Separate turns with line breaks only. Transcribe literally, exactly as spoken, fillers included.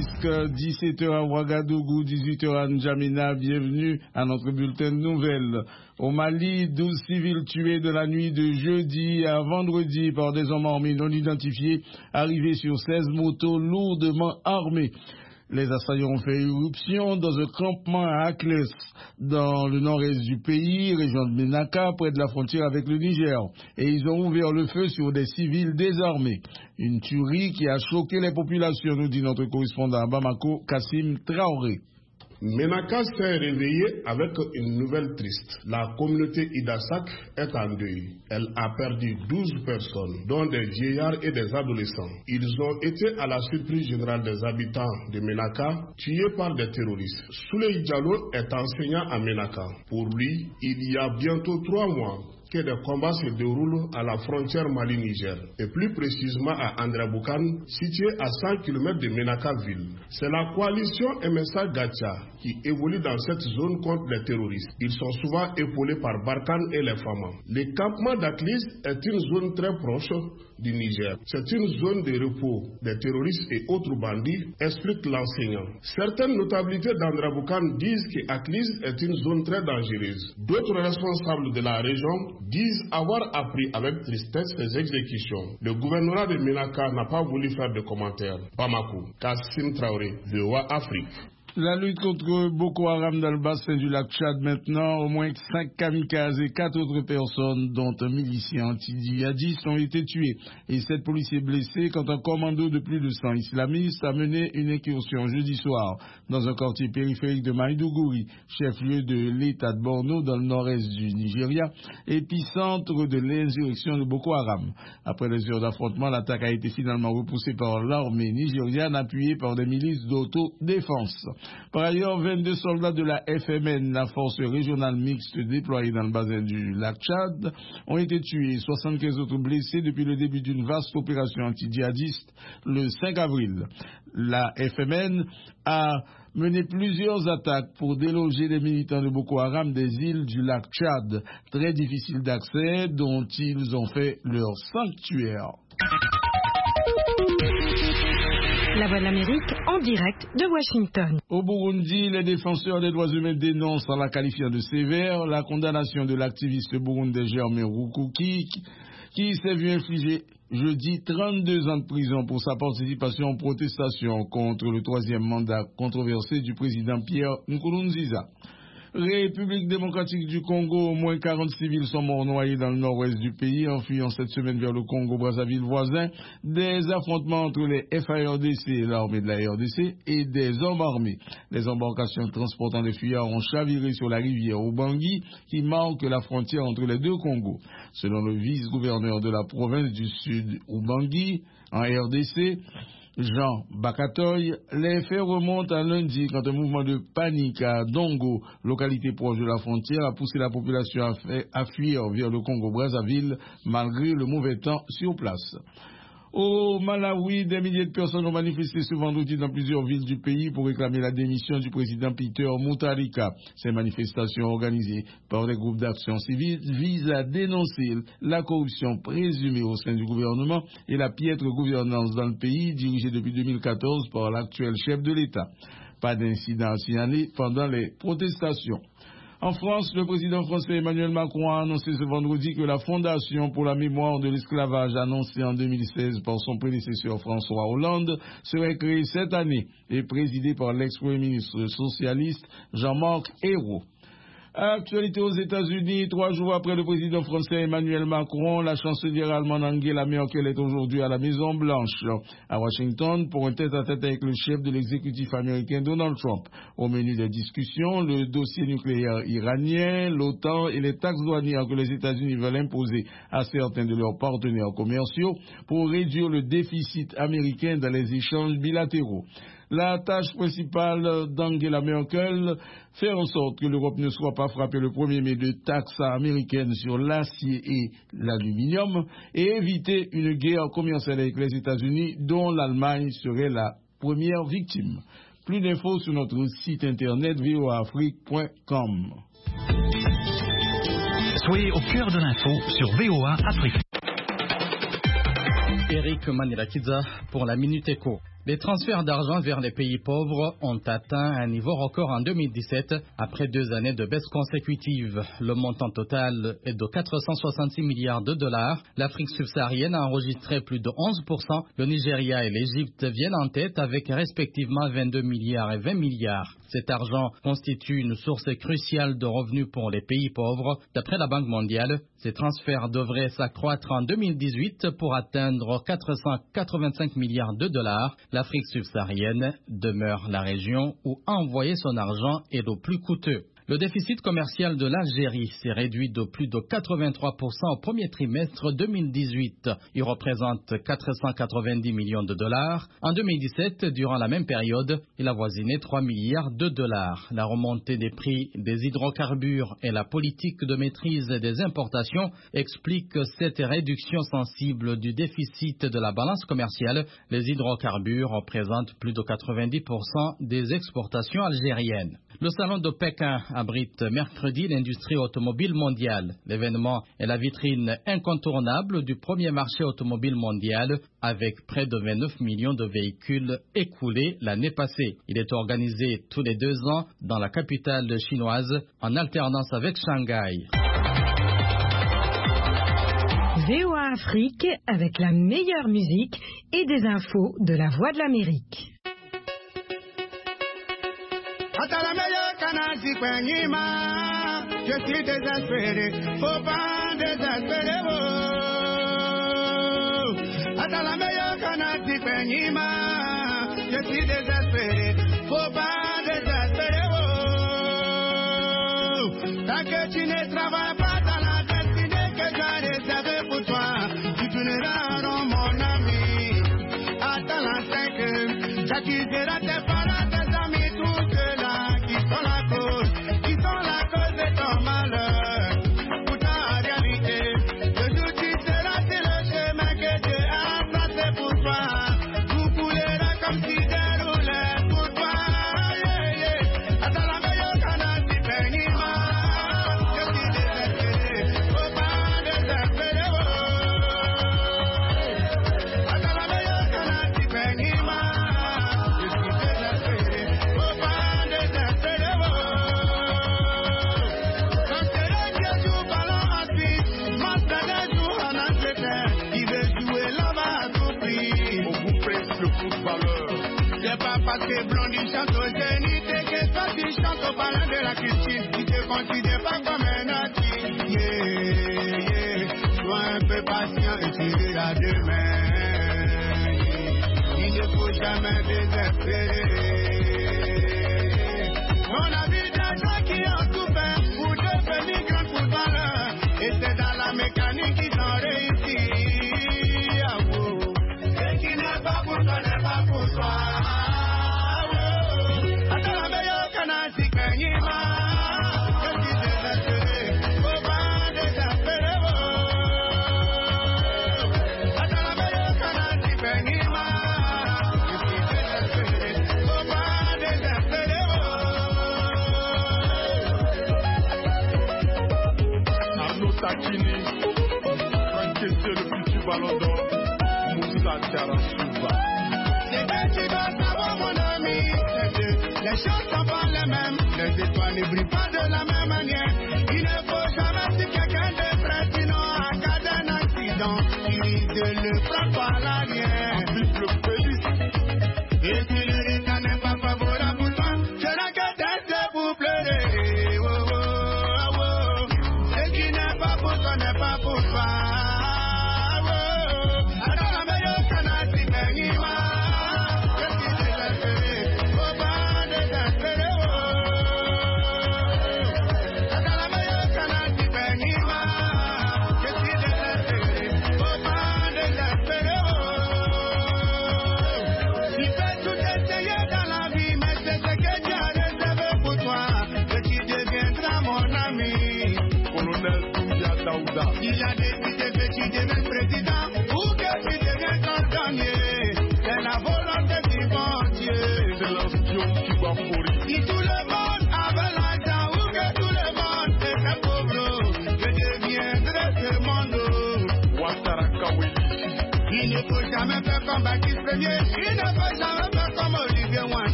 Rufisque, dix-sept heures à Ouagadougou, dix-huit heures à N'Djamena. Bienvenue à notre bulletin de nouvelles. Au Mali, douze civils tués de la nuit de jeudi à vendredi par des hommes armés non identifiés arrivés sur seize motos lourdement armées. Les assaillants ont fait irruption dans un campement à Akles, dans le nord-est du pays, région de Ménaka, près de la frontière avec le Niger. Et ils ont ouvert le feu sur des civils désarmés. Une tuerie qui a choqué les populations, nous dit notre correspondant à Bamako, Kassim Traoré.
Ménaka s'est réveillée avec une nouvelle triste. La communauté Idassak est en deuil. Elle a perdu douze personnes, dont des vieillards et des adolescents. Ils ont été à la surprise générale des habitants de Ménaka, tués par des terroristes. Souley Diallo est enseignant à Ménaka. Pour lui, il y a bientôt trois mois que des combats se déroulent à la frontière Mali-Niger, et plus précisément à Andraboukan, situé à cent kilomètres de Ménaka-ville. C'est la coalition M S A Gacha qui évolue dans cette zone contre les terroristes. Ils sont souvent épaulés par Barkhane et les Fama. Le campement d'Aklis est une zone très proche du Niger. C'est une zone de repos des terroristes et autres bandits, explique l'enseignant. Certaines notabilités d'Andraboukan disent que Aklis est une zone très dangereuse. D'autres responsables de la région disent avoir appris avec tristesse ces exécutions. Le gouvernement de Ménaka n'a pas voulu faire de commentaires. Bamako, Kassim Traoré, V O A Afrique.
La lutte contre Boko Haram dans le bassin du lac Tchad maintenant, au moins cinq kamikazes et quatre autres personnes, dont un milicien anti-djihadiste, ont été tués et sept policiers blessés quand un commando de plus de cent islamistes a mené une incursion jeudi soir dans un quartier périphérique de Maïdougouri, chef-lieu de l'état de Borno dans le nord-est du Nigeria, épicentre de l'insurrection de Boko Haram. Après les heures d'affrontement, l'attaque a été finalement repoussée par l'armée nigériane appuyée par des milices d'autodéfense. Par ailleurs, vingt-deux soldats de la F M N, la force régionale mixte déployée dans le bassin du lac Tchad, ont été tués, soixante-quinze autres blessés depuis le début d'une vaste opération anti-djihadiste le cinq avril. La F M N a mené plusieurs attaques pour déloger les militants de Boko Haram des îles du lac Tchad, très difficiles d'accès, dont ils ont fait leur sanctuaire.
La Voix de l'Amérique en direct de Washington.
Au Burundi, les défenseurs des droits humains dénoncent en la qualifiant de sévère la condamnation de l'activiste burundais Germain Rukuki qui s'est vu infliger jeudi trente-deux ans de prison pour sa participation aux protestations contre le troisième mandat controversé du président Pierre Nkurunziza. République démocratique du Congo, au moins quarante civils sont morts noyés dans le nord-ouest du pays en fuyant cette semaine vers le Congo-Brazzaville voisin des affrontements entre les F A R D C et l'armée de la R D C et des hommes armés. Les embarcations transportant des fuyards ont chaviré sur la rivière Ubangi qui marque la frontière entre les deux Congos. Selon le vice-gouverneur de la province du Sud Ubangi, en R D C, Jean Bakatoy, les faits remontent à lundi quand un mouvement de panique à Dongo, localité proche de la frontière, a poussé la population à, fait, à fuir vers le Congo-Brazzaville malgré le mauvais temps sur place. Au Malawi, des milliers de personnes ont manifesté ce vendredi dans plusieurs villes du pays pour réclamer la démission du président Peter Mutharika. Ces manifestations organisées par des groupes d'action civile visent à dénoncer la corruption présumée au sein du gouvernement et la piètre gouvernance dans le pays dirigée depuis deux mille quatorze par l'actuel chef de l'État. Pas d'incident à signaler pendant les protestations. En France, le président français Emmanuel Macron a annoncé ce vendredi que la Fondation pour la mémoire de l'esclavage annoncée en deux mille seize par son prédécesseur François Hollande serait créée cette année et présidée par l'ex-premier ministre socialiste Jean-Marc Ayrault. Actualité aux États-Unis, trois jours après le président français Emmanuel Macron, la chancelière allemande Angela Merkel est aujourd'hui à la Maison-Blanche, à Washington, pour un tête-à-tête avec le chef de l'exécutif américain Donald Trump. Au menu des discussions, le dossier nucléaire iranien, l'OTAN et les taxes douanières que les États-Unis veulent imposer à certains de leurs partenaires commerciaux pour réduire le déficit américain dans les échanges bilatéraux. La tâche principale d'Angela Merkel, faire en sorte que l'Europe ne soit pas frappée le premier mai de taxes américaines sur l'acier et l'aluminium et éviter une guerre commerciale avec les États-Unis dont l'Allemagne serait la première victime. Plus d'infos sur notre site internet v o a afrique point com.
Soyez au cœur de l'info sur V O A Afrique.
Eric Manirakidza pour la Minute Éco. Les transferts d'argent vers les pays pauvres ont atteint un niveau record en deux mille dix-sept, après deux années de baisse consécutive. Le montant total est de quatre cent soixante-six milliards de dollars. L'Afrique subsaharienne a enregistré plus de onze pour cent. Le Nigeria et l'Égypte viennent en tête avec respectivement vingt-deux milliards et vingt milliards. Cet argent constitue une source cruciale de revenus pour les pays pauvres. D'après la Banque mondiale, ces transferts devraient s'accroître en deux mille dix-huit pour atteindre quatre cent quatre-vingt-cinq milliards de dollars. L'Afrique subsaharienne demeure la région où envoyer son argent est le plus coûteux. Le déficit commercial de l'Algérie s'est réduit de plus de quatre-vingt-trois pour cent au premier trimestre deux mille dix-huit. Il représente quatre cent quatre-vingt-dix millions de dollars. En deux mille dix-sept, durant la même période, il avoisinait trois milliards de dollars. La remontée des prix des hydrocarbures et la politique de maîtrise des importations expliquent cette réduction sensible du déficit de la balance commerciale. Les hydrocarbures représentent plus de quatre-vingt-dix pour cent des exportations algériennes. Le salon de Pékin abrite mercredi l'industrie automobile mondiale. L'événement est la vitrine incontournable du premier marché automobile mondial avec près de vingt-neuf millions de véhicules écoulés l'année passée. Il est organisé tous les deux ans dans la capitale chinoise en alternance avec Shanghai.
V O A Afrique avec la meilleure musique et des infos de la Voix de l'Amérique.
Je suis désespéré, faut pas désespérer. Oh, attends la meilleure canadie peñima. Je suis désespéré, faut pas désespérer. Oh, tant que tu ne travailles pas dans la destinée que j'ai réservée pour toi, tu tourneras rond mon ami. Attends la cinq, j'accuserai tes parents, tes amis, tous ceux-là qui sont la cause, qui sont la cause de ton malheur. Pourtant en réalité, le jour tu seras sur le chemin que Dieu a tracé pour toi. Tout coulera comme si déroulait pour toi. Yeah, yeah. Attends la meilleure canadie peñima. Je suis désespéré, faut pas désespérer. Oh. Attends la meilleure canadie peñima. Je suis désespéré, faut pas désespérer. Oh. Quand c'est le Dieu joue ballon en Suisse, Master joue en Angleterre, il veut jouer là-bas à tout prix.
On vous fait le footballeur.
C'est pas parce que Blondie chante au zénith et que toi tu chantes au ballon de la Christine, qui te considère pas comme un artiste. Yeah, yeah. Sois un peu patient et tu verras demain. Yeah. Il ne faut jamais désespérer. On a vu des gens qui ont souffert pour devenir grands footballeurs. Et c'est dans la mécanique qu'ils ont réussi. Ah, oh. Ce qui n'est pas pour toi n'est pas pour toi. Ah, oh. Attends la meilleure canadie peñima. Je suis désespéré, faut pas désespérer. Oh. Attends la meilleure canadie peñima. Je suis désespéré, faut pas désespérer. Oh.
Arnaud Takini, encaissé le futur ballon d'or. Moussa Diarra Souba.
C'est que tu dois savoir, mon ami, c'est que les choses sont pas les mêmes. Les étoiles ne brillent pas de la même manière. Il ne faut jamais suivre quelqu'un de près, sinon en cas d'un accident, il risque de le prendre par l'arrière.
Vive le pays.
Et si le risque n'est pas favorable pour toi, tu n'as que tester pour pleurer. Oh, oh, oh, oh. Ce qui n'est pas pour toi n'est pas pour toi. Oh, oh. Alors la meilleure canadie peñima. Je suis désespéré, faut pas désespérer. Oh. Alors la meilleure canadie peñima. Je suis désespéré, faut pas désespérer. Oh. Tu peux tout essayer dans la vie, mais c'est ce que Dieu a réservé pour toi que tu deviendras mon ami.
Colonel Doumbia Daouda.
Il a décidé que tu deviennes président ou que tu deviennes cordonnier. C'est la volonté du bon Dieu.
Excellence Diom Kibafori.
Si tout le monde avait l'argent ou que tout le monde était pauvre, je deviendrai ce monde.
Ouattara Kaweli.
Il ne faut jamais faire comme Baptiste Premier. Il ne faut jamais